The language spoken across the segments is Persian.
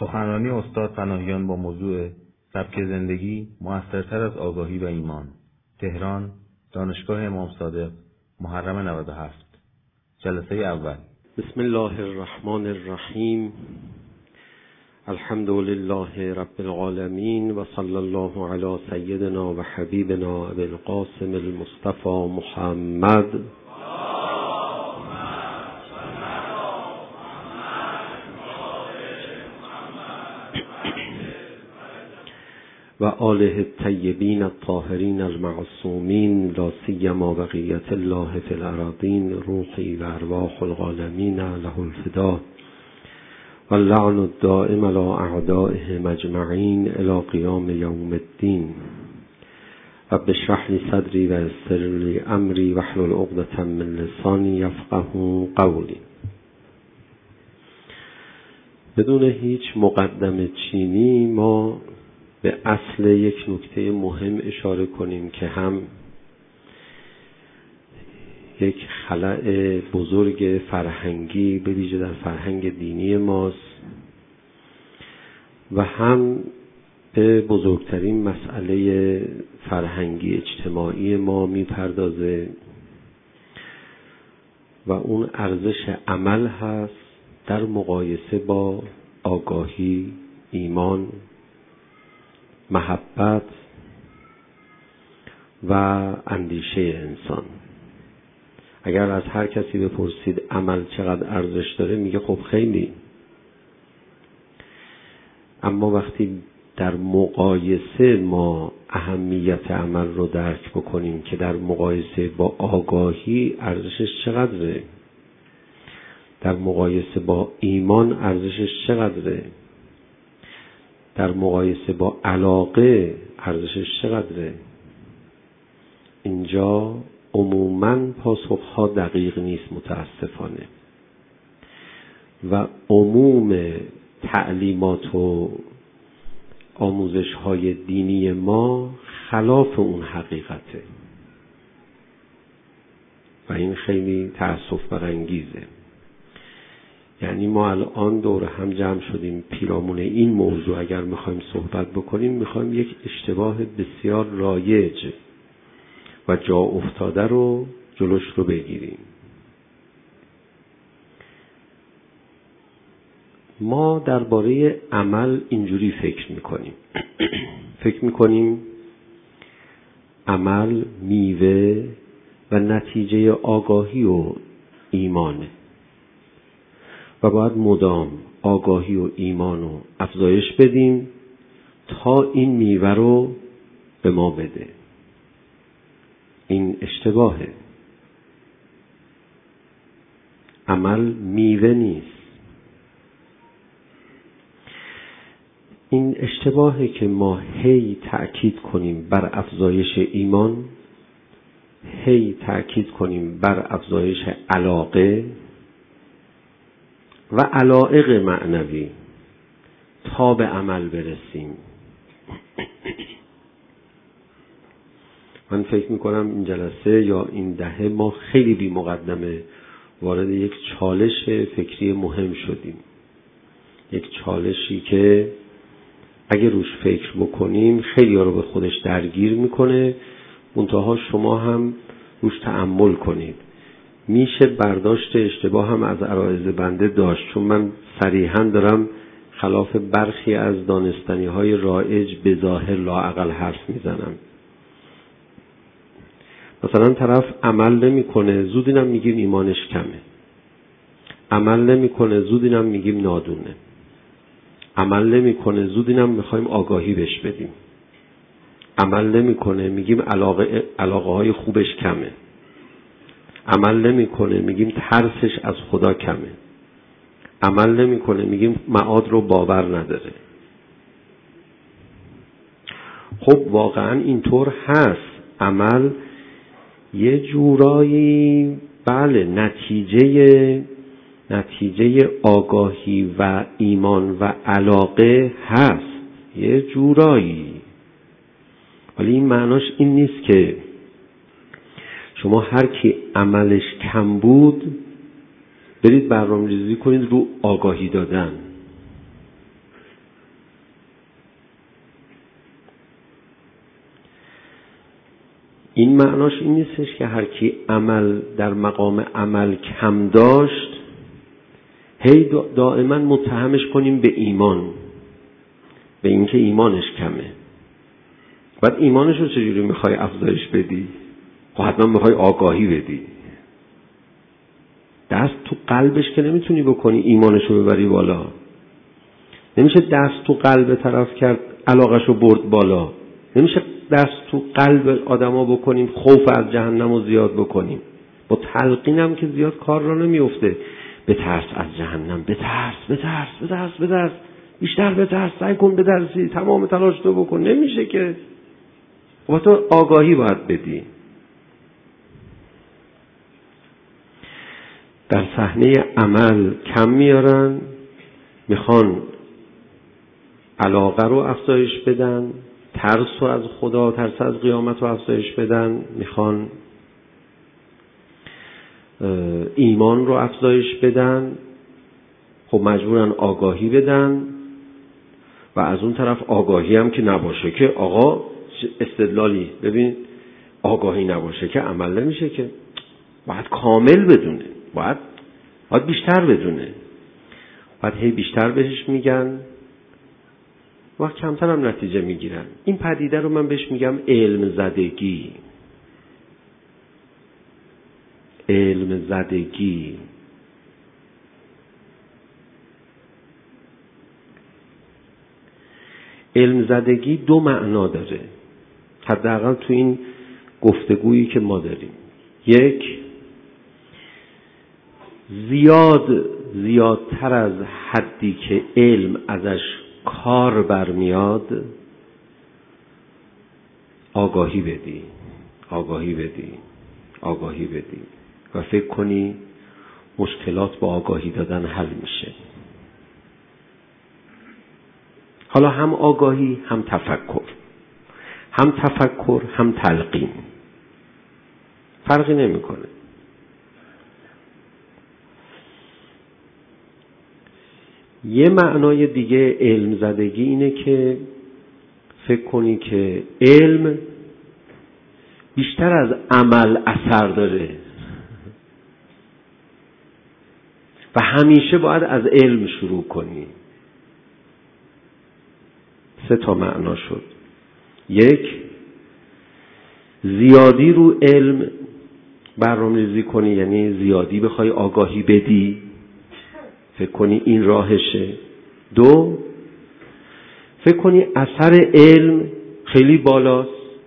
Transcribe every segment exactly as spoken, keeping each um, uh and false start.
سخنرانی استاد پناهیان با موضوع سبک زندگی مؤثرتر از آگاهی و ایمان. تهران، دانشگاه امام صادق، محرم نود و هفت. جلسه اول. بسم الله الرحمن الرحیم. الحمد لله رب العالمین و صلی الله علی سیدنا و حبیبنا ابی القاسم المصطفى محمد و آله الطیبین الطاهرین المعصومین، لا سیما بقیت الله فی الارضین، روحی و ارواح العالمین له الفدا و اللعن الدائم علی اعدائهم اجمعین الی قیام یوم الدین. رب اشرح لی صدری و یسر لی امری واحلل عقدة من لسانی یفقهوا قولی. بدون هیچ مقدمه چینی ما به اصل یک نکته مهم اشاره کنیم که هم یک خلأ بزرگ فرهنگی به ویژه در فرهنگ دینی ماست و هم به بزرگترین مسئله فرهنگی اجتماعی ما میپردازه و اون ارزش عمل هست در مقایسه با آگاهی، ایمان، محبت و اندیشه انسان. اگر از هر کسی بپرسید عمل چقدر ارزش داره میگه خب خیلی. اما وقتی در مقایسه ما اهمیت عمل رو درک بکنیم که در مقایسه با آگاهی ارزشش چقدره، در مقایسه با ایمان ارزشش چقدره، در مقایسه با علاقه ارزشش چقدره، اینجا عموماً پاسخها دقیق نیست متاسفانه و عموم تعلیمات و آموزش‌های دینی ما خلاف اون حقیقته و این خیلی تأسف برانگیزه. یعنی ما الان دور هم جمع شدیم پیرامون این موضوع اگر میخوایم صحبت بکنیم، میخوایم یک اشتباه بسیار رایج و جا افتاده رو جلوش رو بگیریم. ما درباره عمل اینجوری فکر میکنیم فکر میکنیم عمل میوه و نتیجه آگاهی و ایمانه و باید مدام آگاهی و ایمان رو افزایش بدیم تا این میوه رو به ما بده. این اشتباهه. عمل میوه نیست. این اشتباهه که ما هی تأکید کنیم بر افزایش ایمان، هی تأکید کنیم بر افزایش علاقه و علایق معنوی تا به عمل برسیم. من فکر میکنم این جلسه یا این دهه ما خیلی بی مقدمه وارد یک چالش فکری مهم شدیم. یک چالشی که اگه روش فکر بکنیم خیلی ها رو به خودش درگیر میکنه، منتها شما هم روش تأمل کنید. میشه برداشت اشتباه هم از عرایض بنده داشت، چون من صریحا دارم خلاف برخی از دانستنی های رایج به ظاهر لااقل حرف میزنم. مثلا طرف عمل نمی کنه، زود اینم میگیم ایمانش کمه. عمل نمی کنه، زود اینم میگیم نادونه. عمل نمی کنه، زود اینم میخوایم آگاهی بهش بدیم. عمل نمی کنه، میگیم علاقه علاقه های خوبش کمه. عمل نمی کنه، میگیم ترسش از خدا کمه. عمل نمی کنه، میگیم معاد رو باور نداره. خب واقعا اینطور هست. عمل یه جورایی بله نتیجه نتیجه آگاهی و ایمان و علاقه هست یه جورایی، ولی این معناش این نیست که شما هر کی عملش کم بود برید برنامه‌ریزی کنید رو آگاهی دادن. این معناش این نیستش که هر کی عمل در مقام عمل کم داشت هی دائما متهمش کنیم به ایمان، به اینکه ایمانش کمه. بعد ایمانش رو چجوری میخوای افزایش بدی؟ خب حتما میخوای آگاهی بدی. دست تو قلبش که نمیتونی بکنی ایمانش رو ببری بالا. نمیشه دست تو قلب طرف کرد علاقش رو برد بالا. نمیشه دست تو قلب آدما بکنیم خوف از جهنم رو زیاد بکنیم. با تلقینم که زیاد کار را نمیفته. بترس از جهنم، بترس بترس بترس بترس بیشتر بترس، سعی کن بترسی، تمام تلاش تو بکن. نمیشه که. و تو آگاهی باید بدی. در صحنه عمل کم میارن، میخوان علاقه رو افزایش بدن، ترس رو از خدا، ترس از قیامت رو افزایش بدن، میخوان ایمان رو افزایش بدن. خب مجبورن آگاهی بدن و از اون طرف آگاهی هم که نباشه که آقا استدلالی، ببین آگاهی نباشه که عمل نمیشه که. باید کامل بدونه، باید باید بیشتر بدونه، باید هی بیشتر بهش میگن و کمتر هم نتیجه میگیرن. این پدیده رو من بهش میگم علم زدگی. علم زدگی علم زدگی دو معنا داره، حداقل تو این گفتگویی که ما داریم. یک، زیاد زیادتر از حدی که علم ازش کار برمیاد آگاهی بدی آگاهی بدی آگاهی بدی و فکر کنی مشکلات با آگاهی دادن حل میشه. حالا هم آگاهی هم تفکر، هم تفکر هم تلقین، فرقی نمیکنه. یه معنای دیگه علم زدگی اینه که فکر کنی که علم بیشتر از عمل اثر داره و همیشه باید از علم شروع کنی. سه تا معنا شد. یک، زیادی رو علم برنامه‌ریزی کنی، یعنی زیادی بخوای آگاهی بدی، فکر کنی این راهشه. دو، فکر کنی اثر علم خیلی بالاست.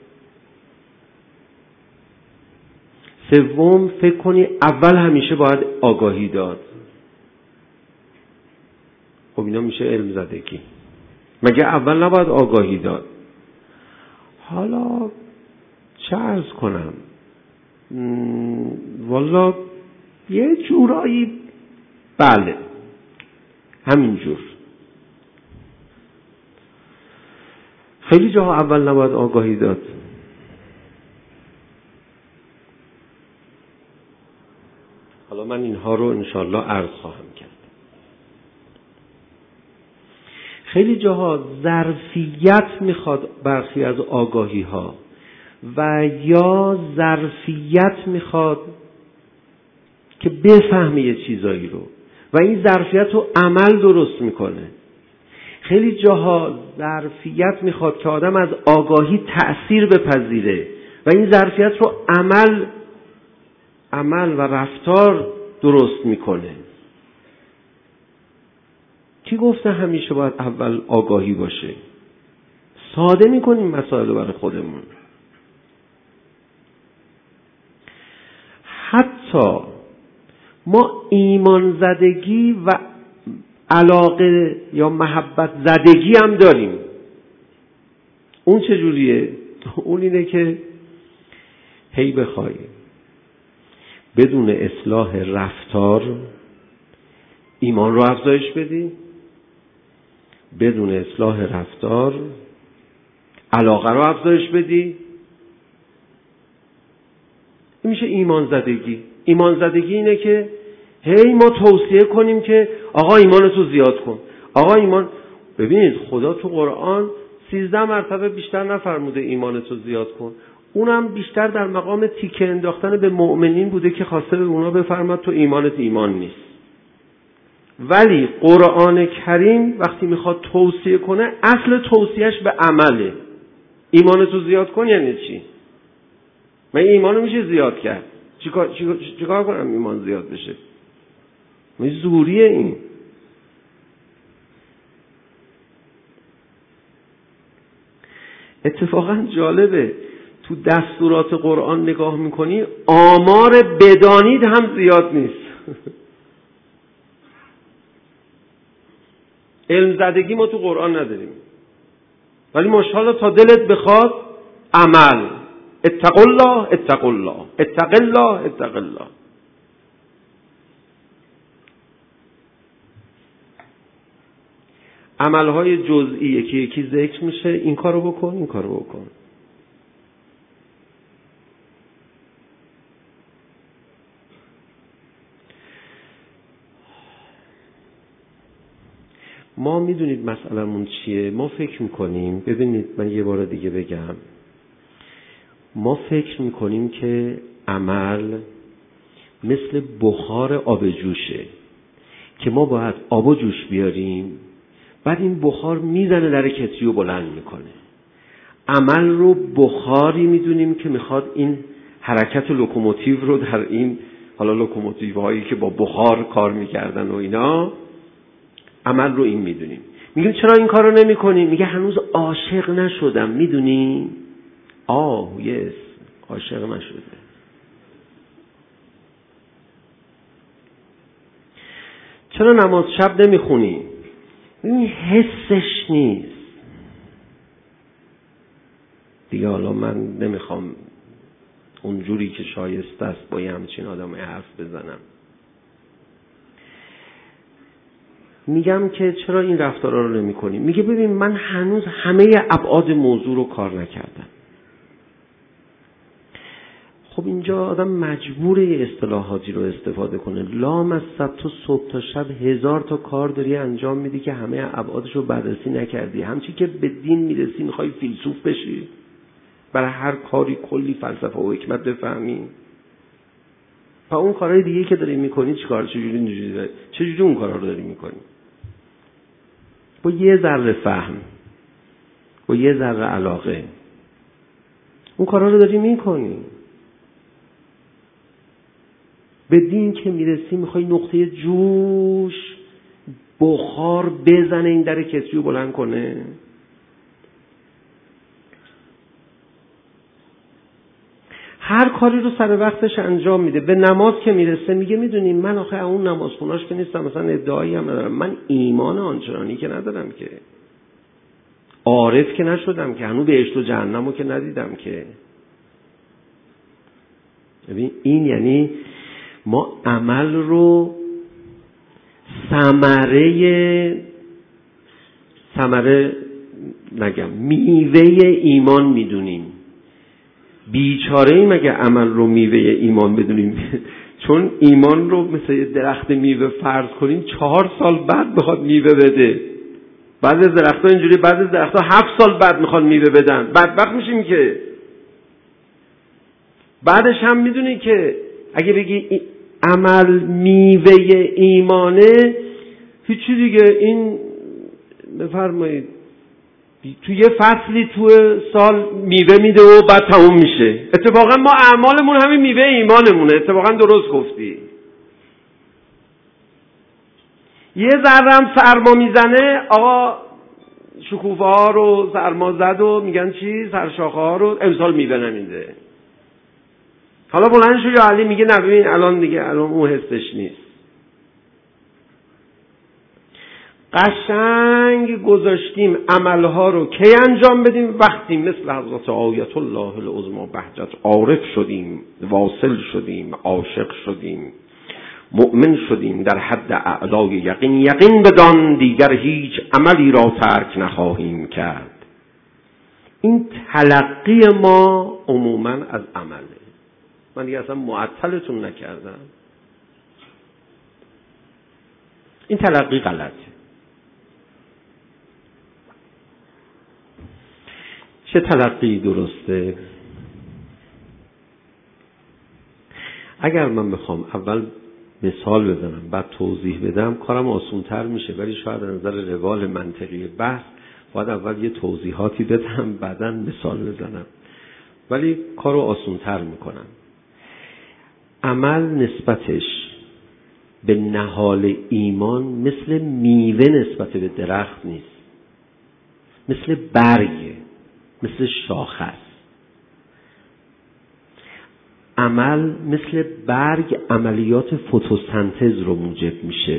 سوم، فکر کنی اول همیشه باید آگاهی داد. خب اینا میشه علم زدگی. مگه اول نباید آگاهی داد؟ حالا چه عرض کنم، والا یه جورایی بله همینجور. خیلی جاها اول نباید آگاهی داد. حالا من اینها رو انشالله عرض خواهم کرد. خیلی جاها ظرفیت میخواد برخی از آگاهی ها و یا ظرفیت میخواد که بفهمی یه چیزایی رو و این ظرفیت رو عمل درست میکنه. خیلی جاها ظرفیت میخواد که آدم از آگاهی تأثیر بپذیره و این ظرفیت رو عمل عمل و رفتار درست میکنه. کی گفته همیشه باید اول آگاهی باشه؟ ساده میکنیم مسائل رو برای خودمون. حتی ما ایمان زدگی و علاقه یا محبت زدگی هم داریم. اون چجوریه؟ اون اینه که هی بخوای بدون اصلاح رفتار ایمان رو افزایش بدی، بدون اصلاح رفتار علاقه رو افزایش بدی. این میشه ایمان زدگی. ایمان زدگی اینه که هی ما توصیه کنیم که آقا ایمانتو زیاد کن، آقا ایمان. ببینید خدا تو قرآن سیزده مرتبه بیشتر نفرموده ایمانتو زیاد کن. اونم بیشتر در مقام تیکه انداختن به مؤمنین بوده که خواسته به اونا بفرماد تو ایمانت ایمان نیست. ولی قرآن کریم وقتی میخواد توصیه کنه اصل توصیهش به عمله. ایمانتو زیاد کن یعنی چی؟ من ایمانو میشه زیاد کرد؟ چیکار چیکار چیکار کنم ایمان زیاد بشه؟ من زوریه این. اتفاقا جالبه تو دستورات قرآن نگاه میکنی آمار بدانید هم زیاد نیست. علم زدگی ما تو قرآن نداریم، ولی ماشاءالله تا دلت بخواد عمل. اتق الله اتق الله اتق الله اتق الله. عملهای جزئی یکی یکی ذکر میشه، این کارو بکن این کارو بکن. ما میدونید مسئله‌مون چیه؟ ما فکر میکنیم، ببینید من یه بار دیگه بگم، ما فکر میکنیم که عمل مثل بخار آب جوشه که ما باید آب و جوش بیاریم، بعد این بخار میزنه در کتری و بلند میکنه. عمل رو بخاری میدونیم که میخواد این حرکت لوکوموتیو رو در این، حالا لوکوموتیو هایی که با بخار کار میکردن و اینا، عمل رو این میدونیم. میگیم چرا این کار رو نمی کنیم؟ میگه هنوز عاشق نشدم. میدونی؟ آه یس عاشق نشده. چرا نماز شب نمی خونی؟ این حسش نیست دیگه. حالا من نمیخوام اونجوری که شایسته است با یه همچین آدم حرف بزنم. میگم که چرا این رفتارا رو نمی کنیم؟ میگه ببین من هنوز همه ابعاد موضوع رو کار نکردم. خب اینجا آدم مجبوره اصطلاحاتی رو استفاده کنه. لام از صبح تو صبح تا شب هزار تا کار داری انجام میدی که همه ابعادش رو بررسی نکردی. همچی که به دین میرسی میخوای فیلسوف بشی، برای هر کاری کلی فلسفه و حکمت بفهمی. پا اون کارهای دیگه که داری میکنی چیکار؟ چجوری اینجوری چجوری اون کارا رو داری میکنی؟ با یه ذره فهم، با یه ذره علاقه اون کارا رو داری میکنی. به دین که میرسی میخوای نقطه جوش بخار بزنه این در کتری رو بلند کنه. هر کاری رو سر وقتش انجام میده. به نماز که میرسه میگه میدونیم من آخه اون نماز خوناش که نیستم، مثلا ادعایی هم ندارم، من ایمان آنچنانی که ندارم، که عارف که نشدم، که هنوز بهشت و جهنم رو که ندیدم که. ببین این یعنی ما عمل رو ثمره ثمره نگم میوه ایمان میدونیم. بیچاره ایم اگه عمل رو میوه ایمان بدونیم. چون ایمان رو مثل درخت میوه فرض کنیم چهار سال بعد بخواد میوه بده. بعضی از درخت‌ها اینجوری، بعضی از درخت‌ها هفت سال بعد میخواد میوه بدن. بدبخت میشیم که. بعدش هم میدونی که اگه بگی عمل میوه ایمانه، هیچی دیگه، این بفرمایید تو یه فصلی تو سال میوه میده و بعد تموم میشه. اتفاقا ما اعمالمون همین میوه ایمانمونه. اتفاقا درست گفتی. یه ذره هم سرما میزنه، آقا شکوفه ها رو سرما زد و میگن چی؟ سرشاخه ها رو امسال میوه نمیده. حالا بلند شو یا علی میگه نه ببین الان دیگه الان اون حسش نیست. قشنگ گذاشتیم عملها رو کی انجام بدیم؟ وقتی مثل حضرت آیت الله العظمی بهجت عارف شدیم، واصل شدیم، عاشق شدیم، مؤمن شدیم در حد اعلای یقین. یقین بدان دیگر هیچ عملی را ترک نخواهیم کرد. این تلقی ما عموما از عمله. من دیگه اصلا معطلتون نکردم. این تلقی غلطه. چه تلقی درسته؟ اگر من بخوام اول مثال بزنم بعد توضیح بدم کارم آسان‌تر میشه، ولی شاید از نظر روال منطقی بحث باید اول یه توضیحاتی بدم بعداً مثال بزنم، ولی کارو آسان‌تر میکنم. عمل نسبتش به نهال ایمان مثل میوه نسبت به درخت نیست، مثل برگ، مثل شاخه است. عمل مثل برگ عملیات فتوسنتز رو موجب میشه.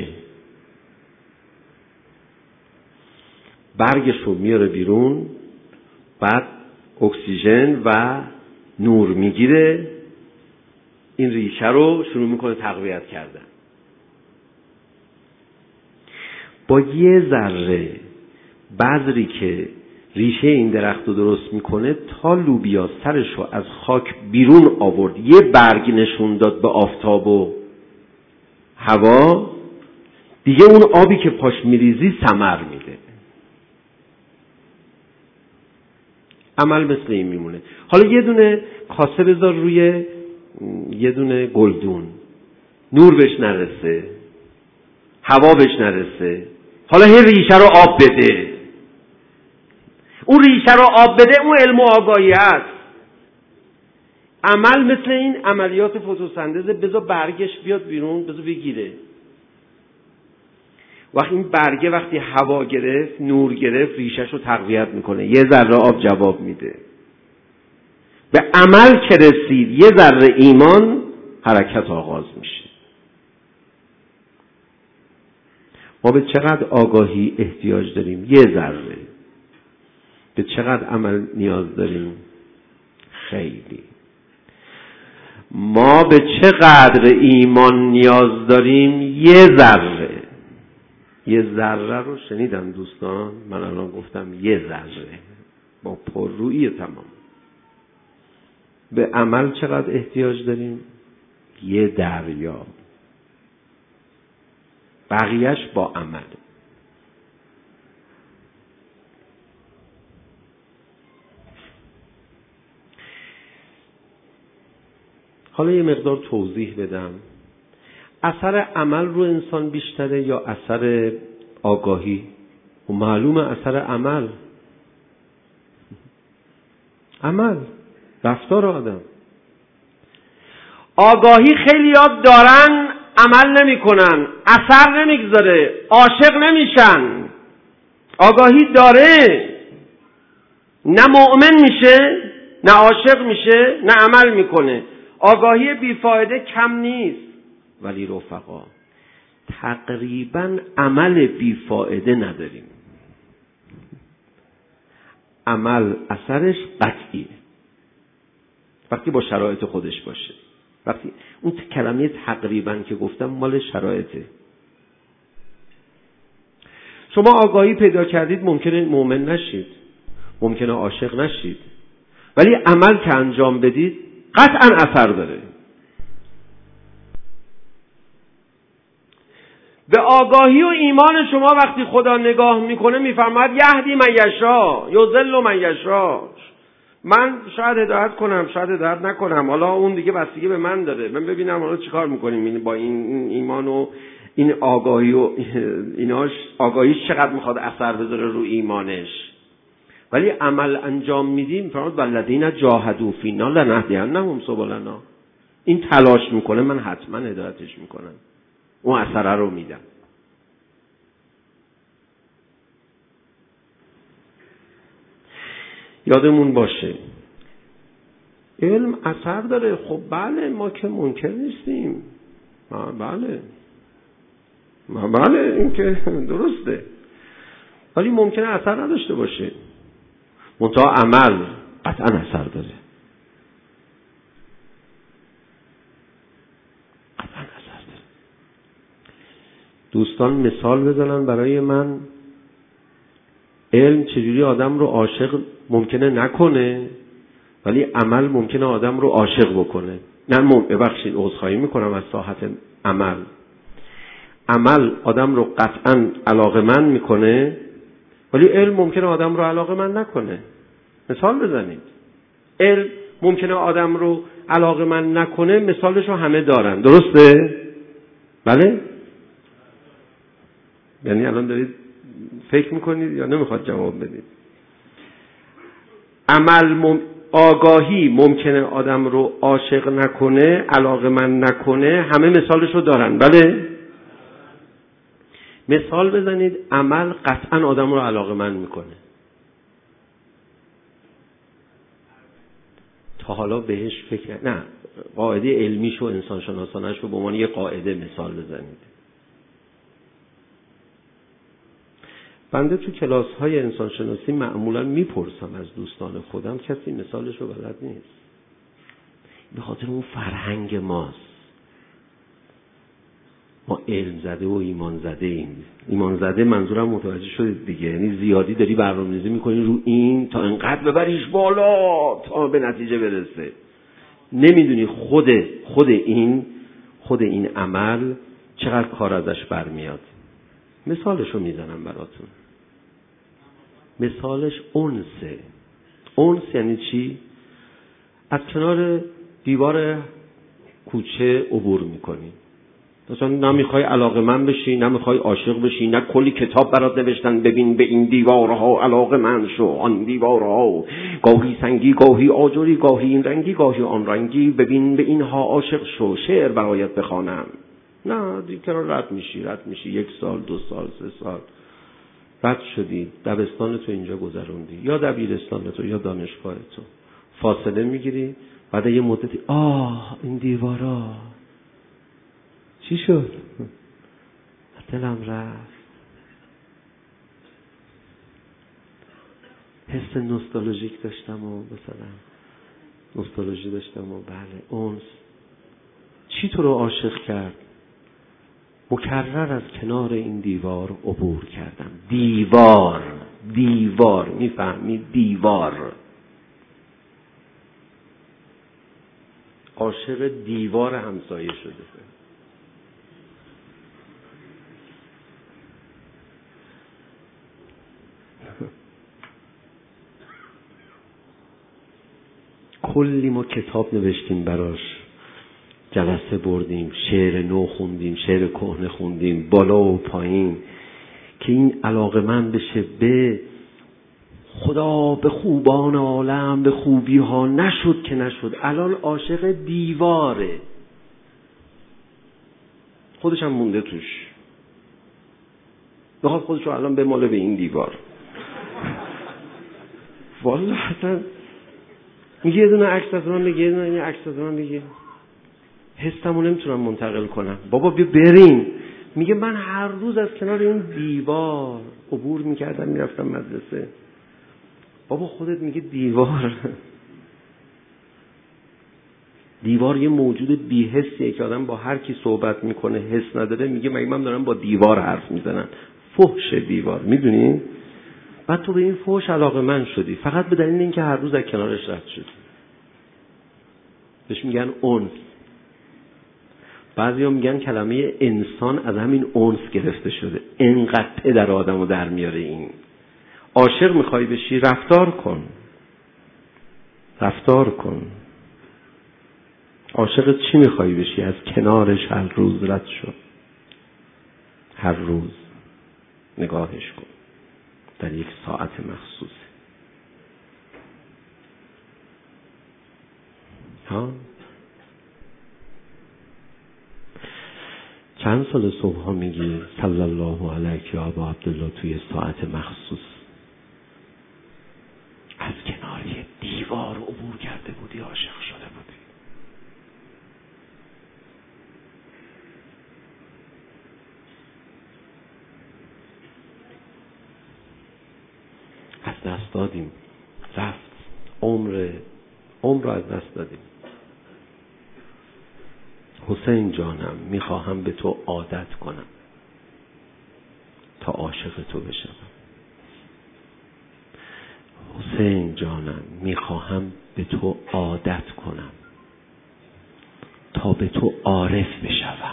برگش رو میاره بیرون، بعد اکسیژن و نور میگیره، این ریشه رو شروع میکنه تقویت کردن. با یه ذره بذری که ریشه این درخت رو درست میکنه تا لوبیا سرش رو از خاک بیرون آورد، یه برگ نشون داد به آفتاب و هوا، دیگه اون آبی که پاش میریزی ثمر میده. عمل مثل این میمونه. حالا یه دونه کاسه بذار روی یه دونه گلدون، نور بهش نرسه، هوا بهش نرسه، حالا هی ریشه رو آب بده. اون ریشه رو آب بده، اون علم و آگاهی است. عمل مثل این عملیات فتوسنتز، بذار برگش بیاد بیرون، بذار بگیره. وقتی این برگه وقتی هوا گرفت، نور گرفت، ریشه‌ش رو تقویت میکنه، یه ذره آب جواب میده. به عمل که رسید، یه ذره ایمان، حرکت آغاز میشه. ما به چقدر آگاهی احتیاج داریم؟ یه ذره. به چقدر عمل نیاز داریم؟ خیلی. ما به چقدر ایمان نیاز داریم؟ یه ذره. یه ذره رو شنیدم دوستان؟ من الان گفتم یه ذره، با پررویی تمام. به عمل چقدر احتیاج داریم؟ یه دریا. بقیهش با عمل. حالا یه مقدار توضیح بدم. اثر عمل رو انسان بیشتره یا اثر آگاهی؟ و معلومه اثر عمل. عمل، رفتار آدم. آگاهی خیلی یاد دارن، عمل نمی کنن، اثر نمیگذاره، عاشق نمیشن. آگاهی داره، نه مؤمن میشه، نه عاشق میشه، نه عمل میکنه. آگاهی بیفایده کم نیست، ولی رفقا تقریبا عمل بیفایده نداریم. عمل اثرش قطعیه وقتی با شرایط خودش باشه. وقتی اون کلمه تقریبا که گفتم مال شرایطه. شما آگاهی پیدا کردید، ممکنه مؤمن نشید، ممکنه عاشق نشید، ولی عمل که انجام بدید قطعا اثر داره. به آگاهی و ایمان شما وقتی خدا نگاه میکنه میفرماید یهدی من یشاء یضل من یشاء. من شاید هدایت کنم، شاید هدایت نکنم، حالا اون دیگه بستگی به من داره. من ببینم حالا چیکار میکنیم با این ایمان و این آگاهی و ایناش، آگاهیش چقدر میخواد اثر بذاره رو ایمانش. ولی عمل انجام میدیم، فرمود والذین جاهدوا فینا لنهدینهم سبلنا. این تلاش میکنه، من حتما هدایتش میکنم، اون اثر رو میدم. یادمون باشه علم اثر داره. خب بله، ما که منکر نیستیم، بله بله این که درسته، ولی ممکنه اثر نداشته باشه. منتها عمل قطعا اثر داره، قطعا اثر داره. دوستان مثال بزنن برای من، علم چجوری آدم رو عاشق ممکنه نکنه ولی عمل ممکنه آدم رو عاشق بکنه. نه مم ببخشید عذرخواهی میکنم از ساحت عمل. عمل آدم رو قطعا علاقه‌مند میکنه ولی علم ممکنه آدم رو علاقه‌مند نکنه. مثال بزنید. علم ممکنه آدم رو علاقه‌مند نکنه مثالش رو همه دارن. درسته؟ بله؟ یعنی الان دارید فکر میکنید یا نمیخواد جواب بدید؟ عمل مم... آگاهی ممکنه آدم رو عاشق نکنه، علاقه‌مند نکنه، همه مثالش رو دارن. بله؟ مثال بزنید عمل قطعا آدم رو علاقه‌مند میکنه. تا حالا بهش فکر نه قاعده علمیش و انسان شناسانش رو به عنوان یه قاعده مثال بزنید. بنده تو کلاس های انسان شناسی معمولا میپرسم از دوستان خودم، کسی مثالش رو بلد نیست. به خاطر اون فرهنگ ماست. ما علم زده و ایمان زده ایم. ایمان زده منظورم متوجه شدید دیگه، یعنی زیادی داری برنامه‌ریزی میکنی رو این تا انقدر ببریش بالا تا به نتیجه برسه. نمیدونی خود خود این خود این عمل چقدر کار ازش برمیاد. مثالشو میزنم براتون. مثالش انسه. انس یعنی چی؟ از کنار دیوار کوچه عبور میکنی، مثلا نمیخوای علاقه‌مند بشی، نمیخوای عاشق بشی، نه کلی کتاب برات نوشتن ببین به این دیوارها علاقه‌مند شو، آن دیوارها گاهی سنگی گاهی آجری گاهی این رنگی گاهی آن رنگی، ببین به اینها عاشق شو، شعر برایت بخوانم. نه دیگه کنار رد میشی رد میشی یک سال دو سال سه سال رد شدی، دبستان تو اینجا گذروندی یا دبیرستان تو یا دانشگاه تو، فاصله میگیری، بعد یه مدتی آه این دیوارا چی شد؟ دلم رفت. حس نوستالژیک داشتم و مثلا نوستالژی داشتم و بله انس. چی تو رو عاشق کرد؟ مکرر از کنار این دیوار عبور کردم. دیوار دیوار میفهمی؟ دیوار. عاشق دیوار همسایه شده. کلی ما کتاب نوشتیم براش، جلسه بردیم، شعر نو خوندیم، شعر کهنه خوندیم، بالا و پایین، که این علاقه‌مند بشه به خدا، به خوبان عالم، به خوبی ها. نشد که نشد. الان عاشق دیواره، خودش هم مونده توش، بخواد خودش رو الان بماله به این دیوار. والله حسن میگه یه دونه عکس از من بگه، یه دونه عکس از من بگه، حسمو نمیتونم منتقل کنم. بابا بیا بریم. میگه من هر روز از کنار این دیوار عبور میکردم میرفتم مدرسه. بابا خودت میگه دیوار. دیوار یه موجود بی‌حسیه که آدم با هر کی صحبت میکنه حس نداره، میگه مگه من دارم با دیوار حرف میزنم. فحش دیوار، میدونی؟ بعد تو به این فحش علاقه‌مند شدی فقط به دلیل اینکه هر روز از کنارش رد شدی. بهش میگن انس. بعضیا میگن کلمه انسان از همین انس گرفته شده. انقدر پدر آدمو در میاره این. عاشق میخوای بشی رفتار کن. رفتار کن. عاشق چی میخوای بشی؟ از کنارش هر روز رد شو. هر روز نگاهش کن. در یک ساعت مخصوص. ها؟ چند سال صبح ها میگی صلی الله علیک یا ابا عبدالله توی ساعت مخصوص از کنار یه دیوار عبور کرده بودی، عاشق شده بودی. از دست دادیم، رفت عمر عمر رو از دست دادیم. حسین جانم میخواهم به تو عادت کنم تا عاشق تو بشم. حسین جانم میخواهم به تو عادت کنم تا به تو عارف بشم.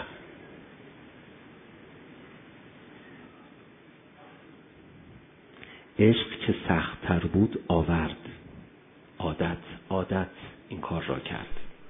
عشق که سخت تر بود آورد عادت. عادت این کار را کرد.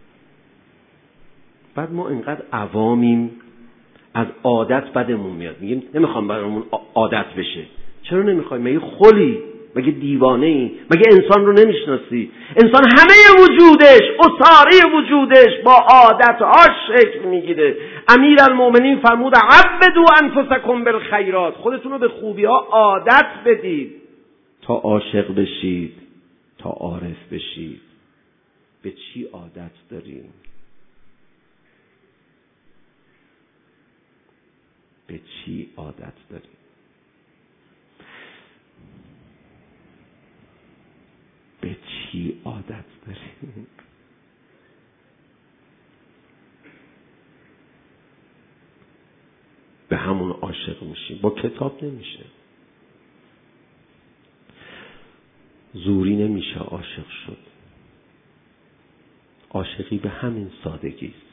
بعد ما اینقدر عوامیم، از عادت بدمون میاد، میگیم نمیخوام برامون عادت بشه. چرا نمیخوای؟ مگه خلی؟ مگه دیوانه ای؟ مگه انسان رو نمیشناسی؟ انسان همه وجودش، اساره وجودش با عادت ها شکل میگیره. امیرالمومنین فرمود عبدوا انفسکم بالخیرات، خودتون رو به خوبی ها عادت بدید تا عاشق بشید، تا عارف بشید. به چی عادت داریم؟ به چی عادت داریم؟ به چی عادت داریم؟ به همون عاشق میشیم. با کتاب نمیشه، زوری نمیشه عاشق شد. عاشقی به همین سادگی است.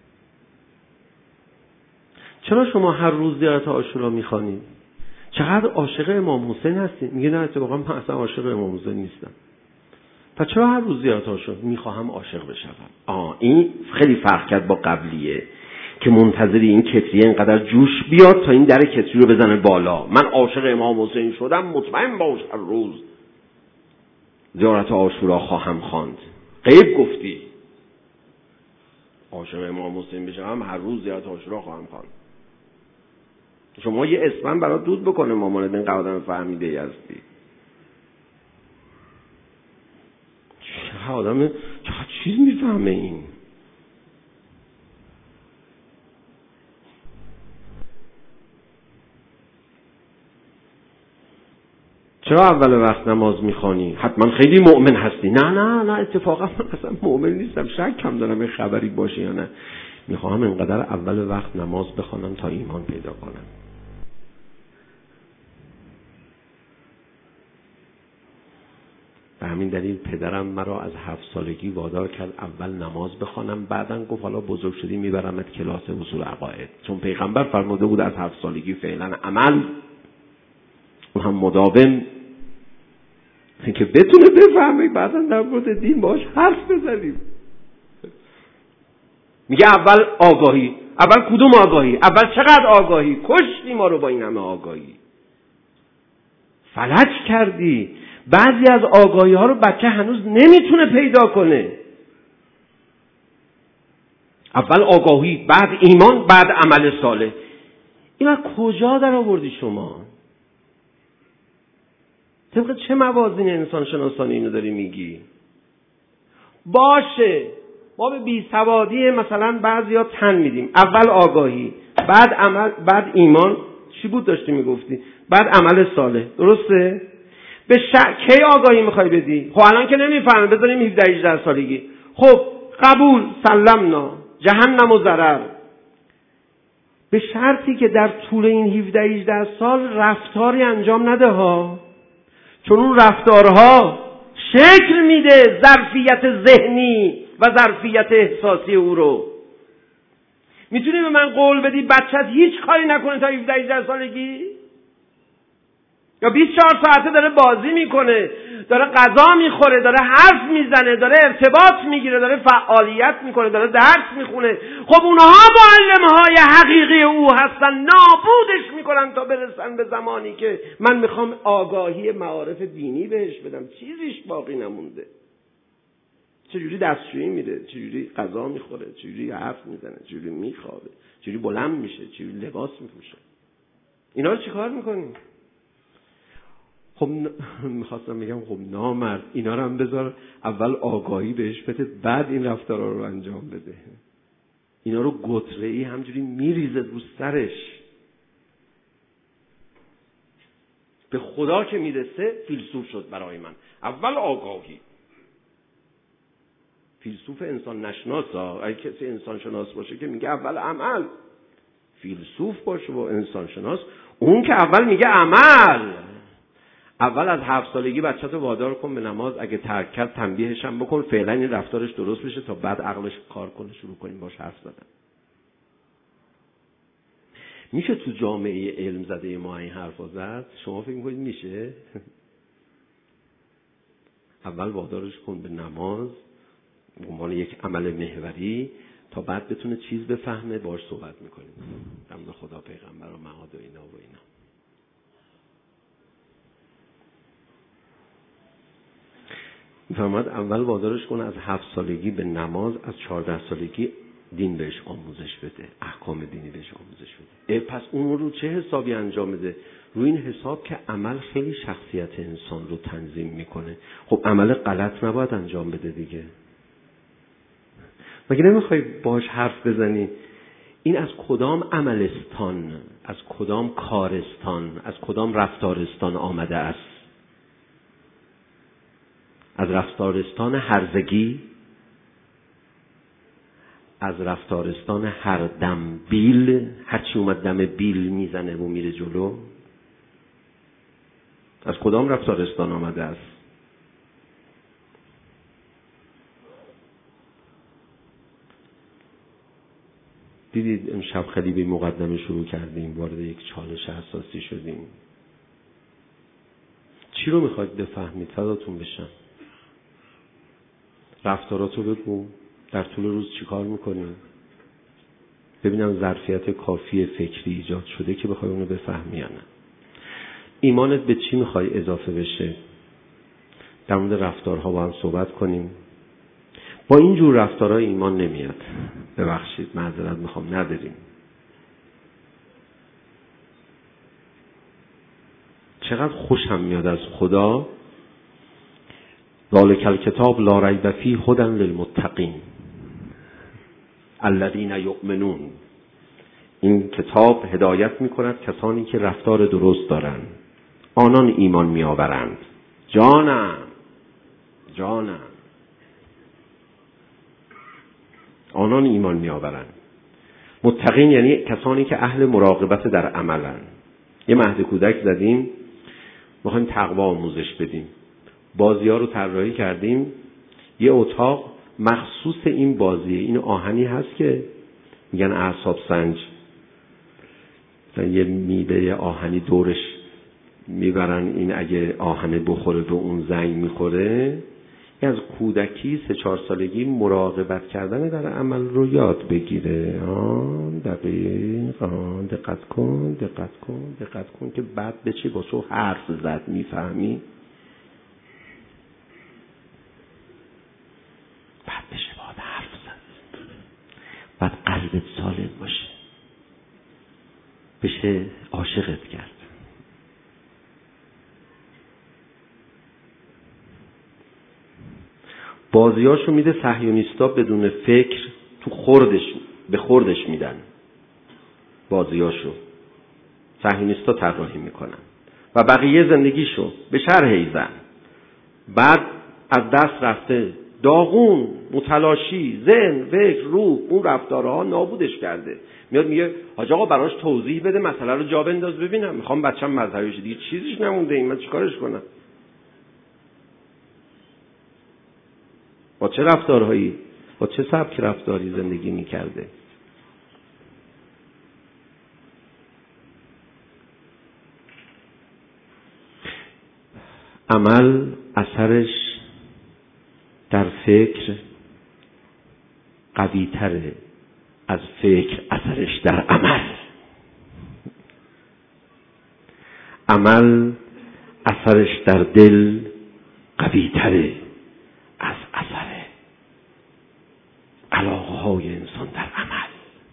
چرا شما هر روز زیارت عاشورا میخوانید؟ چقدر عاشق امام حسین هستید؟ میگه نه اتفاقا من اصلا عاشق امام حسین نیستم. پس چرا هر روز زیارت عاشورا میخواهم عاشق بشم؟ آه این خیلی فرق کرد با قبلیه که منتظری این کتریه اینقدر جوش بیاد تا این در کتری رو بزنه بالا. من عاشق امام حسین شدم، مطمئن باش هر روز زیارت عاشورا خواهم خواند. غیب گفتی عاشق امام حسین بشم هر روز زیارت عاشورا خواهم خواند. شما یه اسمم برات دود بکنه مامانت، این قدم فهمیده ای هستی. چه آدم چه چیز میفهمه این؟ چرا اول وقت نماز میخوانی؟ حتما خیلی مؤمن هستی. نه نه نه اتفاقا من اصلا مؤمن نیستم، شک کم دارم این خبری باشه یا نه. میخواهم اینقدر اول وقت نماز بخوانم تا ایمان پیدا کنم. به همین دلیل پدرم مرا از هفت سالگی وادار کرد اول نماز بخوانم، بعدن گفت حالا بزرگ شدی میبرمت کلاس اصول عقاید، چون پیغمبر فرموده بود از هفت سالگی فعلا عمل، اون هم مداوم، که بتونه بفهمه بعدن در مورد دین باش حرف بزنیم. میگه اول آگاهی. اول کدوم آگاهی؟ اول چقدر آگاهی؟ کشتی ما رو با این همه آگاهی، فلج کردی. بعضی از آگاهی ها رو بچه هنوز نمیتونه پیدا کنه. اول آگاهی، بعد ایمان، بعد عمل صالح. اینا کجا در آوردی شما؟ طبق چه موازین انسان شناسانی اینو داری میگی؟ باشه ما به بیسوادی مثلا بعضیا تن میدیم. اول آگاهی، بعد عمل، بعد ایمان. چی بود داشتی میگفتی؟ بعد عمل صالح. درسته؟ به ش... کی آگاهی میخوای بدی؟ خب الان که نمیفهمه، بذاریم هفده هجده سالگی. خب قبول، سلمنا، جهنم و ضرر. به شرطی که در طول این هفده هجده سال رفتاری انجام نده ها، چون اون رفتارها شکل میده ظرفیت ذهنی و ظرفیت احساسی او رو. میتونی به من قول بدی بچت هیچ کاری نکنه تا هفده هجده سالگی؟ یا بیست و چهار ساعته داره بازی میکنه، داره غذا میخوره، داره حرف میزنه، داره ارتباط میگیره، داره فعالیت میکنه، داره درس میخونه. خب اونها معلمهای حقیقی او هستن، نابودش میکنن تا برسن به زمانی که من میخوام آگاهی معارف دینی بهش بدم. چیزیش باقی نمونده. چجوری دستشویی میره، چجوری غذا میخوره، چجوری حرف میزنه، چجوری میخوابه، چجوری بلند میشه، چجوری لباس میپوشه. اینا رو چیکار میکنی؟ خب میخواستم بگم خب نامرد، اینا رو هم بذار اول آگاهی بهش بده، بعد این رفتارا رو انجام بده. اینا رو گتره‌ای همجوری میریزه رو سرش. به خدا که میرسه فیلسوف شد برای من. اول آگاهی. فیلسوف انسان نشناس ها، اگه کسی انسان شناس باشه که میگه اول عمل. فیلسوف باشه و انسان شناس، اون که اول میگه عمل. اول از هفت سالگی بچه‌تو وادار کن به نماز، اگه ترک کرد تنبیهش هم بکن، فعلا این رفتارش درست بشه تا بعد عقلش کار کنه، شروع کنیم باش حرف زدن. میشه تو جامعه علم زده ما این حرفا زد؟ شما فکر می‌کنید میشه؟ اول وادارش کن به نماز، به عنوان یک عمل محوری، تا بعد بتونه چیز بفهمه باهاش صحبت میکنیم. در خدا، پیغمبر و معاد و اینا و اینا. میفرماد اول وادارش کنه از هفت سالگی به نماز، از چهارده سالگی دین بهش آموزش بده، احکام دینی بهش آموزش بده. پس اون رو چه حسابی انجام بده؟ روی این حساب که عمل خیلی شخصیت انسان رو تنظیم میکنه. خب عمل غلط نباید انجام بده دیگه. مگه نمیخوای باش حرف بزنی این از کدام عملستان، از کدام کارستان، از کدام رفتارستان آمده است؟ از رفتارستان هرزگی، از رفتارستان هر دم بیل، هرچی اومد دم بیل میزنه و میره جلو. از کدام رفتارستان آمده است؟ دیدید امشب خیلی به مقدمه شروع کردیم، وارد یک چالش اساسی شدیم. چی رو میخواید بفهمید؟ فداتون بشم. رفتاراتو بگو، در طول روز چی کار میکنی؟ ببینم ظرفیت کافی فکری ایجاد شده که بخوای اونو بفهمی یا نه. ایمانت به چی میخوای اضافه بشه؟ در مورد رفتارها با هم صحبت کنیم. با این جور رفتارها ایمان نمیاد. ببخشید، معذرت میخوام، نداریم. چقدر خوشم میاد از خدا. ذالک الکتاب لا ریب فیه هدی للمتقین الذین یؤمنون. این کتاب هدایت میکند کسانی که رفتار درست دارند، آنان ایمان میآورند. جانم جانم آنان ایمان میآورند. متقین یعنی کسانی که اهل مراقبت در عملن. یه مهد کودک زدیم، میخوایم تقوا آموزش بدیم. بازی ها رو طراحی کردیم. یه اتاق مخصوص این بازیه. این آهنی هست که میگن اعصاب سنج، یه میله آهنی دورش میبرن، این اگه آهنه بخوره به اون زنگ میخوره. از کودکی سه چهار سالگی مراقبت کردن در عمل رو یاد بگیره. آن دقیق، آن دقت کن دقت کن دقت کن که بعد به چی با تو حرف زد میفهمی؟ بعد بشه باید حرف زد، بعد قلبت سالم باشه، بشه عاشقت کرد. بازیاشو میده صهیونیستا بدون فکر، تو خوردش به خوردش میدن. بازیاشو صهیونیستا طراحی میکنن و بقیه زندگیشو به شرح ایزن. بعد از دست رفته، داغون، متلاشی، ذهن، فکر، روح، اون رفتارها نابودش کرده. میاد میگه حاج آقا براش توضیح بده، مسئله رو جا بنداز ببینم، میخوام بچه‌م مذهبی شه، دیگه چیزیش نمونده، این من چیکارش کنم؟ با چه رفتارهایی، با چه سبک رفتاری زندگی میکرده؟ عمل اثرش در فکر قوی تره از فکر اثرش در عمل. عمل اثرش در دل قوی تره از اثر علاقه های انسان در عمل.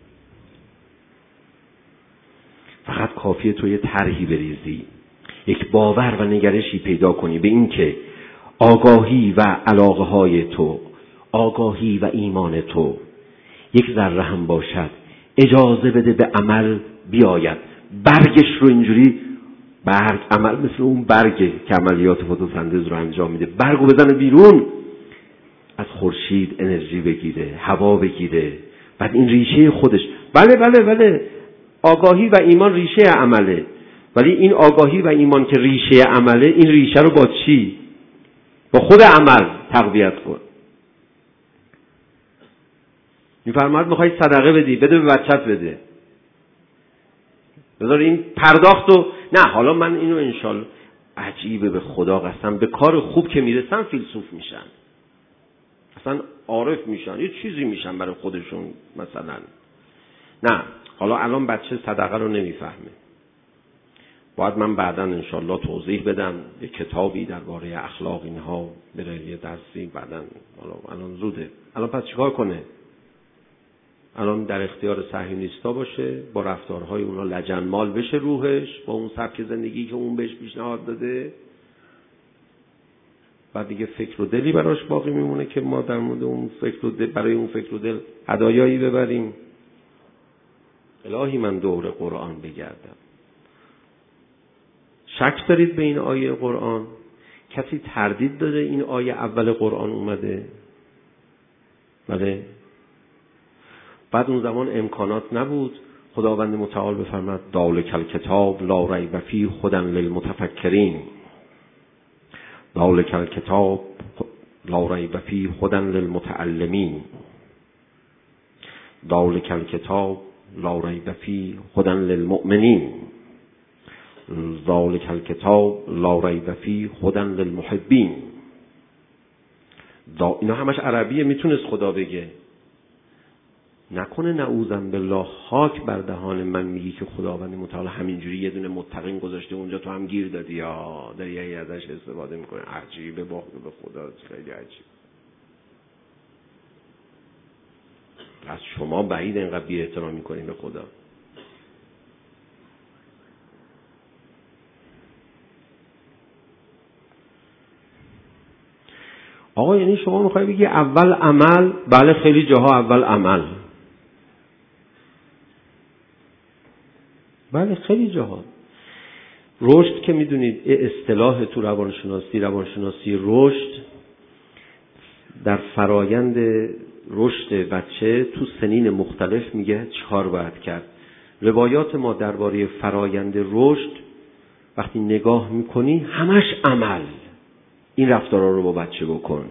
فقط کافیه تو یه طرحی بریزی، یک باور و نگرشی پیدا کنی به این که آگاهی و علاقه های تو، آگاهی و ایمان تو یک ذره هم باشد، اجازه بده به عمل بیاید. برگش رو اینجوری، برگ عمل مثل اون برگه که عملیات فتوسنتز رو انجام میده، برگو بزنه بیرون، از خورشید انرژی بگیره، هوا بگیره، بعد این ریشه خودش. بله بله بله آگاهی و ایمان ریشه عمله، ولی این آگاهی و ایمان که ریشه عمله، این ریشه رو با چی؟ با خود عمل تقویت کن. میفرماید میخوای صدقه بدی، بده به بچت بده، بذار این پرداختو نه حالا من اینو انشالله. عجیبه، به خدا قسم به کار خوب که میرسن فیلسوف میشن. اصلا عارف میشن، یه چیزی میشن برای خودشون مثلا. نه، حالا الان بچه صدقه رو نمیفهمه، باید من بعدا انشالله توضیح بدم، یه کتابی درباره اخلاق اینها بره، یه درسی بعدا. حالا الان زوده. الان پس چیکار کنه؟ الان در اختیار صهیونیستا باشه، با رفتارهای اونا لجنمال بشه روحش، با اون سبک زندگی که اون بهش پیشنهاد داده، بعد دیگه فکر و دلی براش باقی میمونه که ما در مورد اون فکر و دل، برای اون فکر و دل هدایایی ببریم. الهی من دور قرآن بگردم. شک دارید به این آیه قرآن؟ کسی تردید داره این آیه اول قرآن اومده؟ بله. بعد اون زمان امکانات نبود، خداوند متعال بفرماد ذالک الکتاب لا ریب فیه هدی للمتفکرین. ذالک الکتاب لا ریب فیه هدی للمتعلمین. ذالک الکتاب لا ریب فیه هدی للمؤمنین. ذالک الکتاب لا ریب فیه هدی للمحبین. اینا همش عربیه، میتونست خدا بگه. نکنه نعوذن بالله خاک بر دهان من میگی که خداوند متعال همینجوری یه دونه متقین گذاشته اونجا، تو هم گیر دادی یا داری یه ازش استفاده میکنه. عجیبه، با به خدا خیلی عجیب. از شما بعید اینقدر بی احترامی میکنین به خدا. آقا یعنی شما میخوای بگی اول عمل؟ بله خیلی جاها اول عمل، بله خیلی جاها. رشد که میدونید اصطلاح تو روانشناسی، روانشناسی رشد در فرایند رشد بچه تو سنین مختلف میگه چیکار باید کرد. روایات ما درباره فرایند رشد وقتی نگاه میکنی همش عمل. این رفتارها رو با بچه بکن.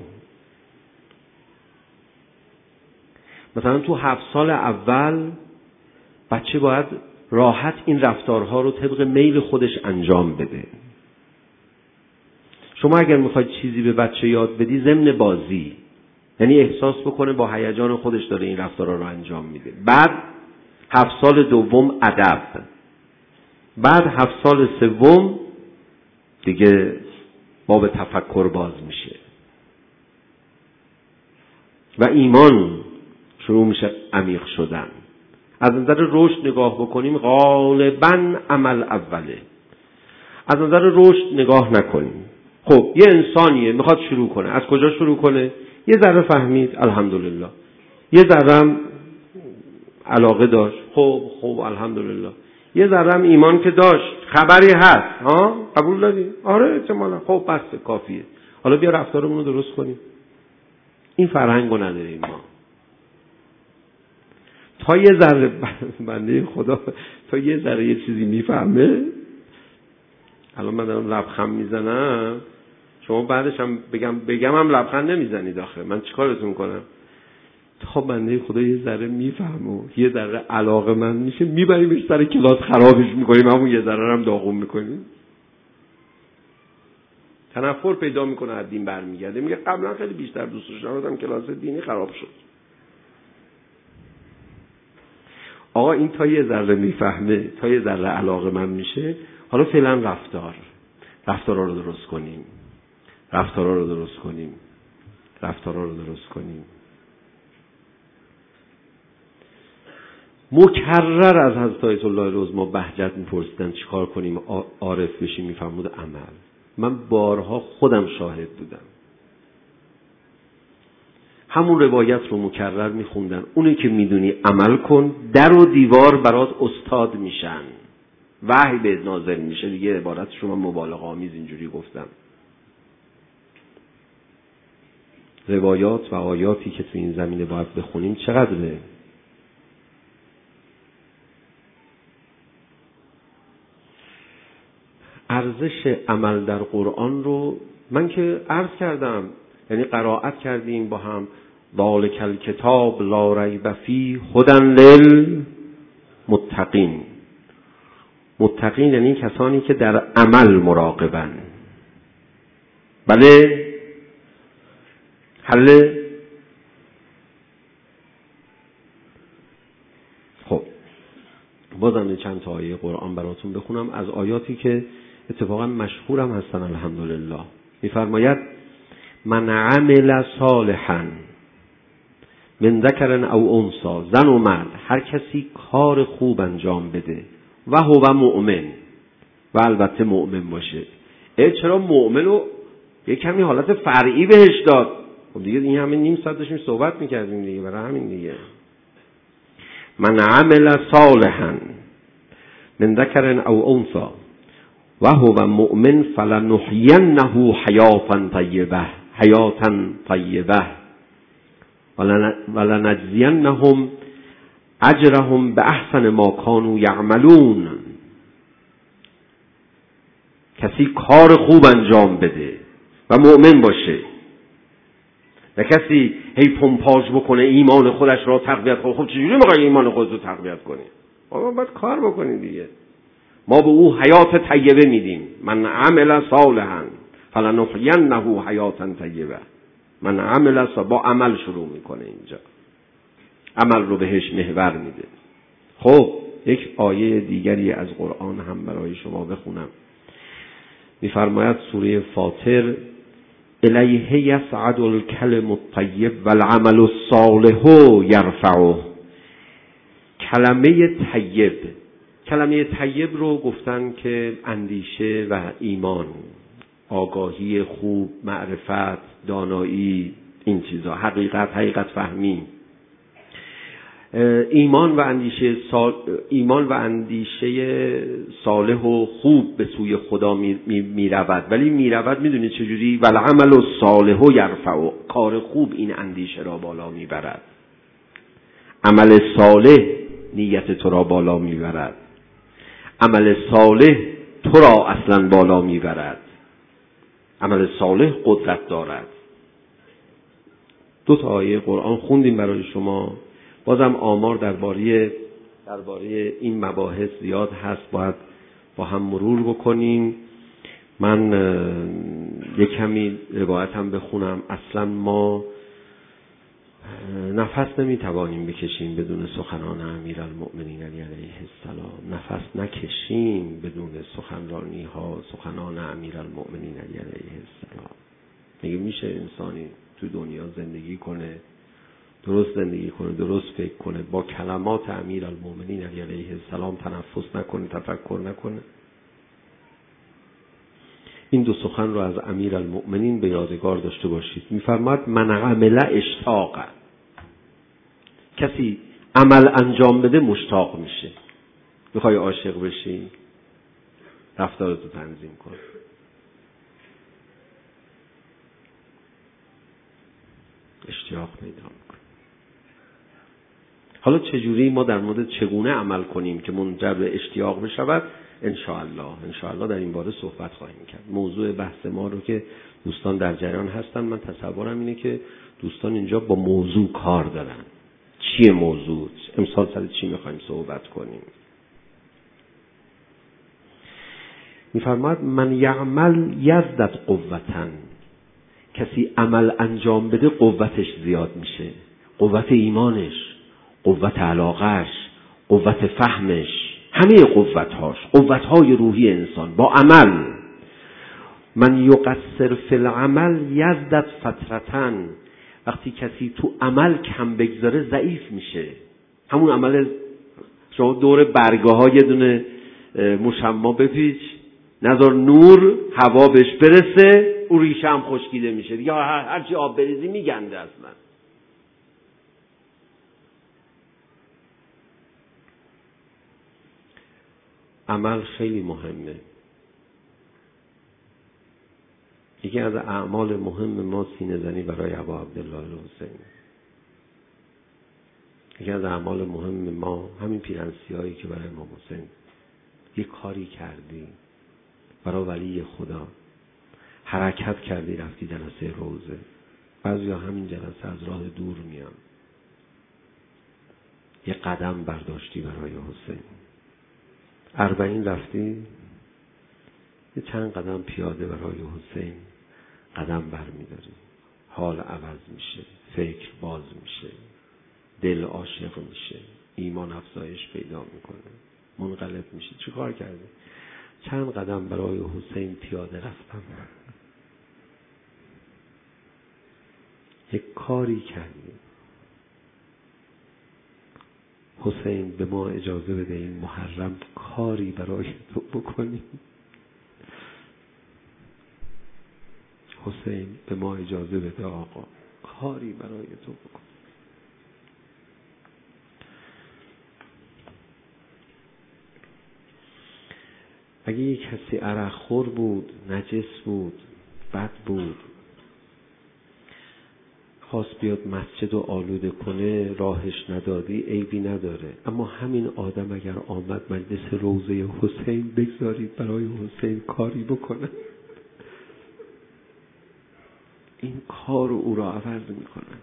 مثلا تو هفت سال اول بچه باید راحت این رفتارها رو طبق میل خودش انجام بده. شما اگر میخواید چیزی به بچه یاد بدی ضمن بازی، یعنی احساس بکنه با هیجان خودش داره این رفتارها رو انجام میده. بعد هفت سال دوم ادب، بعد هفت سال سوم دیگه باب تفکر باز میشه و ایمان شروع میشه عمیق شدن. از نظر رشد نگاه بکنیم غالباً عمل اوله. از نظر رشد نگاه نکنیم. خب یه انسانیه میخواد شروع کنه، از کجا شروع کنه؟ یه ذره فهمید الحمدلله، یه ذره علاقه داشت، خب خب الحمدلله، یه ذره ایمان که داشت، خبری هست، ها قبول داری؟ آره احتمالاً، خب بس کافیه. حالا بیا رفتارمون رو درست کنیم. این فرهنگو نداریم ما. تا یه ذره بنده خدا تا یه ذره یه چیزی میفهمه. الان من دارم لبخند میزنم، شما بعدش هم بگم بگم هم لبخند نمیزنید آخه من چیکارتون کنم؟ تا بنده خدا یه ذره میفهمه و یه ذره علاقه من میشه، میبریمش سر کلاس خرابش میکنیم، همون یه ذره هم داغون میکنیم. تنفر پیدا میکنه، از دین برمیگرده، میگه قبلا خیلی بیشتر دوستش داشتم، کلاس دینی خراب شد. آقا این تا یه ذره میفهمه، تا یه ذره علاقه من میشه. حالا فعلا رفتار رفتارا رو درست کنیم، رفتارا رو درست کنیم، رفتارا رو درست کنیم. مکرر از حضرت آیت الله العظمی بهجت میپرسیدن چیکار کنیم عارف بشیم؟ میفهمود عمل. من بارها خودم شاهد بودم. همون روایت رو مکرر میخوندن، اونی که میدونی عمل کن، در و دیوار برات استاد میشن، وحی به نازل میشه. دیگه عبارت شما مبالغه آمیز اینجوری گفتم. روایات و آیاتی که تو این زمینه باید بخونیم چقدره؟ ارزش عمل در قرآن رو من که عرض کردم، یعنی قرائت کردیم با هم. ذالک الکتاب لا ریب فیه هدی للمتقین. متقین یعنی کسانی که در عمل مراقبن. بله حله بازم چند تا آیه قرآن براتون بخونم از آیاتی که اتفاقا مشهورم هستن الحمدلله. میفرماید من عمل صالحا من ذکر او انثی، زن و مرد هر کسی کار خوب انجام بده و هو مؤمن، و البته مؤمن باشه. اه چرا مؤمن رو یک کمی حالت فرعی بهش داد؟ خب دیگه این همه نیم ساعت داشتیم صحبت میکردیم دیگه، برای همین دیگه. من عمل صالحا من ذکر او انثی و هو مؤمن فلنحینه حیاتا طیبه حیاتا طیبه ولنجزینهم اجرهم به احسن ما کانوا یعملون. کسی کار خوب انجام بده و مؤمن باشه، و کسی هی پمپاژ بکنه ایمان خودش را تقویت کنه. خب چجوری میخوای ایمان خودت رو تقویت کنی؟ ما باید کار بکنی دیگه. ما به او حیات طیبه میدیم. من عمل صالحا فلنحینه حیاتا طیبه. من عمل صالحا با عمل شروع میکنه، اینجا عمل رو بهش محور میده. خب یک آیه دیگری از قرآن هم برای شما بخونم. میفرماید سوره فاطر الیه یصعد الکلم الطیب والعمل الصالح یرفعه. کلمه طیب، کلمه طیب رو گفتن که اندیشه و ایمان، آگاهی خوب، معرفت، دانایی، این چیزا، حقیقت، حقیقت فهمی. ایمان و اندیشه سال... ایمان و اندیشه صالح و خوب به سوی خدا می, می... می رود. ولی می رود میدونی چجوری؟ والعمل الصالح یرفع. کار خوب این اندیشه را بالا می برد. عمل صالح نیت تو را بالا می برد. عمل صالح تو را اصلا بالا می برد. عمل صالح قدرت دارد. دو تا آیه قرآن خوندیم برای شما. بازم آمار درباره درباره این مباحث زیاد هست، باید با هم مرور بکنیم. من یک کمی روایت هم بخونم. اصلا ما نفس نمیتوانیم بکشیم بدون سخنان امیرالمؤمنین علی علیه السلام. نفس نکشیم بدون سخنرانی ها سخنان امیرالمؤمنین علی علیه السلام. میگه میشه انسانی تو دنیا زندگی کنه، درست زندگی کنه، درست فکر کنه، با کلمات امیرالمؤمنین علی علیه السلام تنفس نکنه، تفکر نکنه؟ این دو سخن رو از امیرالمؤمنین به یادگار داشته باشید. میفرماد من عمل اشتاق. کسی عمل انجام بده مشتاق میشه. میخوای عاشق بشی؟ رفتارتو تنظیم کن. اشتیاق پیدا میکن. حالا چجوری ما در مورد چگونه عمل کنیم که منجر به اشتیاق بشود؟ انشاءالله انشاءالله در این باره صحبت خواهیم کرد. موضوع بحث ما رو که دوستان در جریان هستن، من تصورم اینه که دوستان اینجا با موضوع کار دارن. چیه موضوع؟ امسال سر چی میخوایم صحبت کنیم؟ میفرماد من یعمل یزدد قوتاً. کسی عمل انجام بده قوتش زیاد میشه. قوت ایمانش، قوت علاقهش، قوت فهمش، همه قوتهاش، قوتهای روحی انسان با عمل. من یقصر فی العمل یزدد فترةً. وقتی کسی تو عمل کم بگذاره ضعیف میشه. همون عمل شما دور برگه ها یه دونه مشما بپیچ، نذار نور هوا بهش برسه، اون ریشه هم خشکیده میشه دیگه. هرچی آب بریزی میگنده اصلا. عمل خیلی مهمه. یکی از اعمال مهم ما سینه زنی برای ابا عبدالله الحسین. یکی از اعمال مهم ما همین پیرنسیایی که برای امام حسین یک کاری کردی برای ولی خدا، حرکت کردی رفتی جلسه روزه. بعضیا همین جلسه از راه دور میان، یک قدم برداشتی برای حسین. اربعین رفتی یه چند قدم پیاده برای حسین قدم برمیداری. حال عوض میشه، فکر باز میشه، دل عاشق میشه، ایمان افزایش پیدا میکنه، منقلب میشی. چی کار کردی؟ چند قدم برای حسین پیاده رفتم، یک کاری کردیم. حسین به ما اجازه بده این محرم کاری برای تو بکنیم. حسین به ما اجازه بده آقا کاری برای تو بکن. اگه یک کسی عرق خور بود، نجس بود، بد بود، خواست بیاد مسجد رو آلوده کنه، راهش ندادی، عیبی نداره. اما همین آدم اگر آمد مجلس روضه حسین، بگذارید برای حسین کاری بکنه، این کار رو او را عوض میکنه.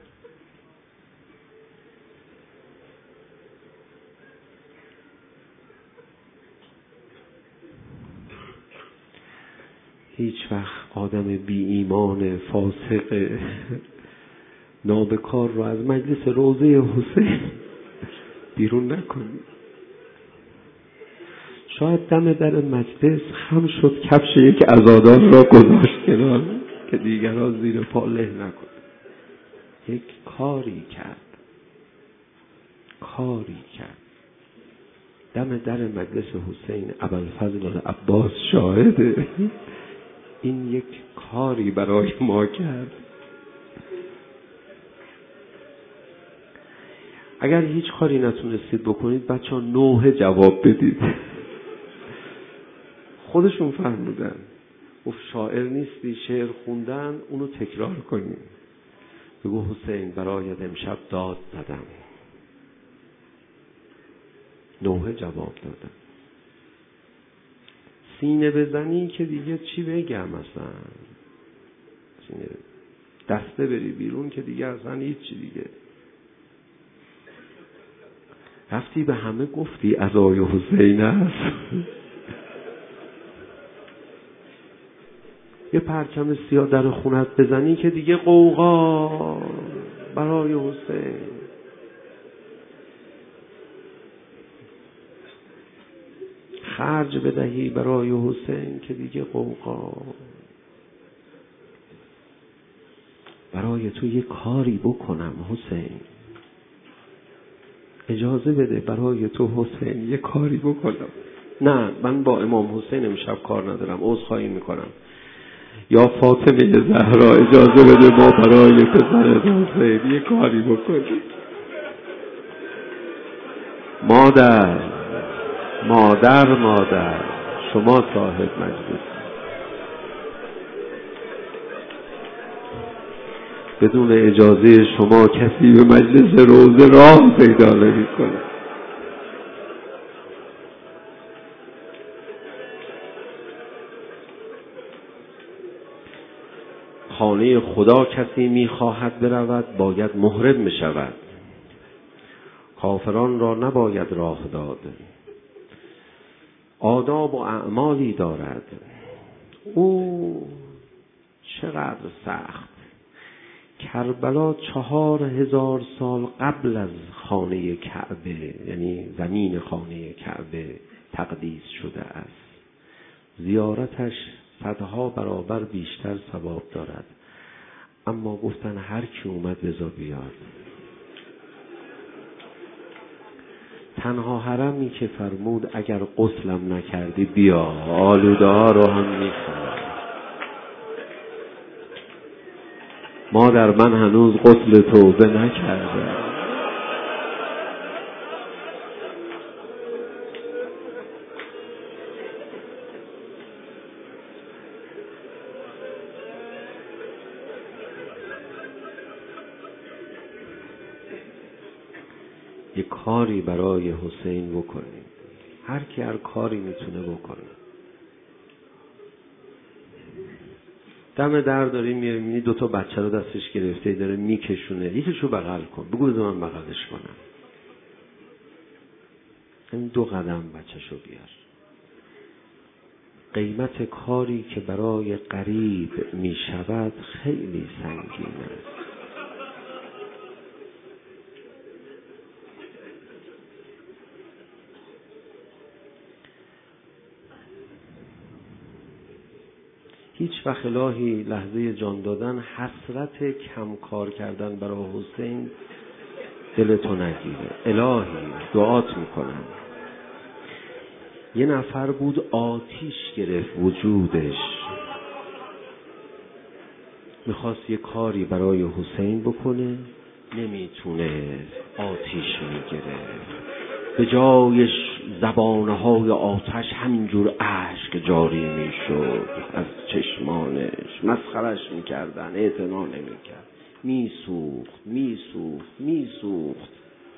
هیچ وقت آدم بی ایمان فاسق نابکار رو از مجلس روضه حسین بیرون نکنید. شاید دم در مجلس خم شد، کفش یک عزادار را گذاشت کنار که دیگران زیر پا له نکنه. یک کاری کرد، کاری کرد. دم در مجلس حسین ابوالفضل العباس شاهده، این یک کاری برای ما کرد. اگر هیچ کاری نتونستید بکنید، بچه ها نوحه جواب بدید. خودشون فرمودن، گفت شاعر نیستی، شعر خوندن، اونو تکرار کنیم. بگو حسین برایت امشب داد زدم. نوحه جواب دادن. سینه بزنی که دیگه چی بگم اصلا، سینه دسته بری بیرون که دیگه اصلا هیچ چی دیگه. رفتی به همه گفتی عزای حسین است. یه پرچم سیاه در خونت بزنی که دیگه قوقا برای حسین. خرج بدهی برای حسین که دیگه قوقا. برای تو یه کاری بکنم حسین، اجازه بده برای تو حسین یه کاری بکنم. نه من با امام حسین امشب کار ندارم، عذرخواهی میکنم. یا فاطمه زهرا اجازه بده ما برای پسر حسین یه کاری بکنیم. مادر مادر مادر شما صاحب مجلس، بدون اجازه شما کسی به مجلس روضه راه پیدا نمی‌کنه. خانه خدا کسی می‌خواهد برود باید محرم بشود. کافران را نباید راه داد. آداب و اعمالی دارد. او چقدر سخت. کربلا چهار هزار سال قبل از خانه کعبه، یعنی زمین خانه کعبه تقدیس شده است. زیارتش صدها برابر بیشتر ثواب دارد. اما گفتن هر کی اومد بذار بیاد. تنها حرمی که فرمود اگر غسلم نکردی بیا، آلوده ها رو هم میخوام. مادر من هنوز غسل توبه نکردم. یه کاری برای حسین بکنیم. هر کی هر کاری میتونه بکنه. دم در داریم میبینی دو تا بچه رو دستش گرفته داره میکشونه، یکیشو بغل کن، بگو بذار من بغلش کنم. این دو قدم بچه‌شو بیار. قیمت کاری که برای قریب میشود خیلی سنگین است. هیچ وقت الهی لحظه جان دادن حسرت کم کار کردن برای حسین دلتو نگیره. الهی دعات میکنم. یه نفر بود آتیش گرفت وجودش، میخواست یه کاری برای حسین بکنه، نمیتونه، آتیش میگرفت. به جایش زبانهای آتش همینجور اشک جاری میشد از چشمانش. مسخرش میکردن، اعتنا نمیکرد. میسوخت میسوخت میسوخت.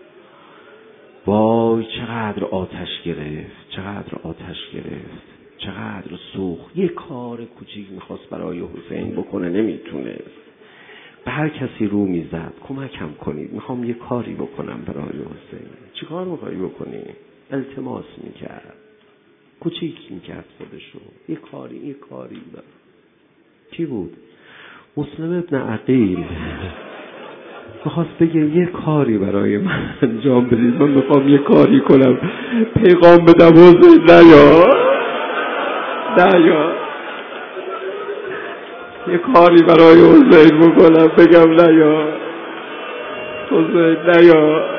وای چقدر آتش گرفت، چقدر آتش گرفت، چقدر سوخت. یه کار کوچیک میخواست برای حسین بکنه، نمیتونست. به هر کسی رو میزد کمکم کنید، میخوام یه کاری بکنم برای حسین. چی کار میخوایی بکنی؟ التماس میکرد، کوچیک میکرد خودشو. یه کاری یه کاری دار. کی بود؟ مسلم ابن عقیل. میخواست بگه یه کاری برای من انجام بدید، من میخوام یه کاری کنم، پیغام بدم حسین نیا نیا، یه کاری برای حسین بکنم، بگم نیا حسین نیا.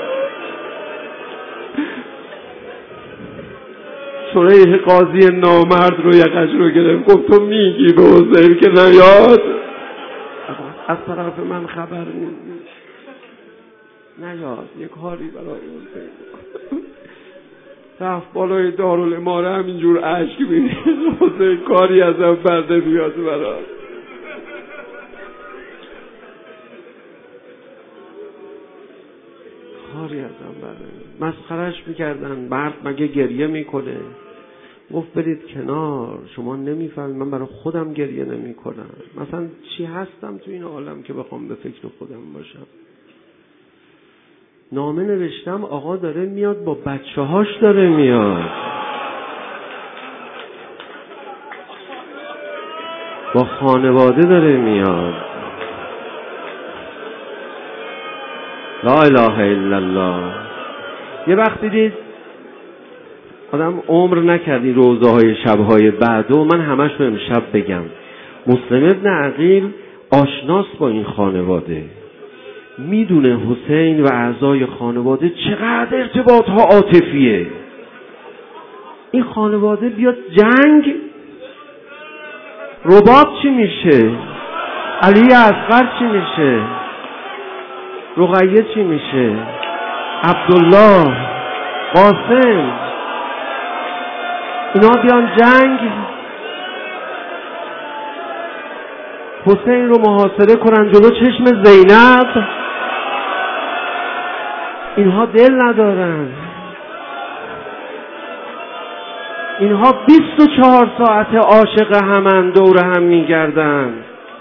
شریح قاضی نامرد رو یقش رو گرفت، گفت تو میگی به حسین که نیاد؟ از طرف من خبر نیست، نیاد، یه کاری برای حسین بکنم. رفت بالای دارالاماره همینجور اشک می‌ریخت، حسین کاری ازم بر نمیاد برات. کاری ازم بر نمیاد. مسخرش میکردن. مرد مگه گریه میکنه؟ گفت برید کنار، شما نمیفهمید من برای خودم گریه نمی کنم. مثلا چی هستم تو این عالم که بخوام به فکر خودم باشم؟ نامه نوشتم، آقا داره میاد، با بچه هاش داره میاد، با خانواده داره میاد. لا اله الا الله. یه وقت دیدید آدم عمر نکردی روزه های شبهای بعد و من همش رو امشب بگم. مسلم ابن عقیل آشناست با این خانواده، میدونه حسین و اعضای خانواده چقدر ارتباط ها عاطفیه. این خانواده بیاد جنگ، رباط چی میشه؟ علی اصغر چی میشه؟ رقیه چی میشه؟ عبدالله، قاسم، اینا بیان جنگ، حسین رو محاصره کنن جلو چشم زینب. اینها دل ندارن. اینها بیست و چهار ساعت عاشق همن، دور هم میگردن.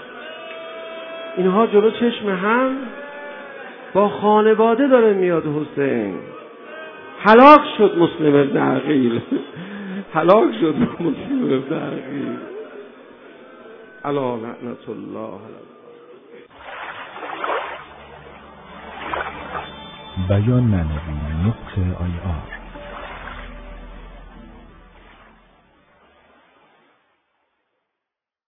اینها جلو چشم هم با خانواده داره میاد حسین. هلاک شد مسلم ابن عقیل، هلاک شد مسلم ابن عقیل. الا لعنت الله علیه. بیان ننوی نقطه آی آر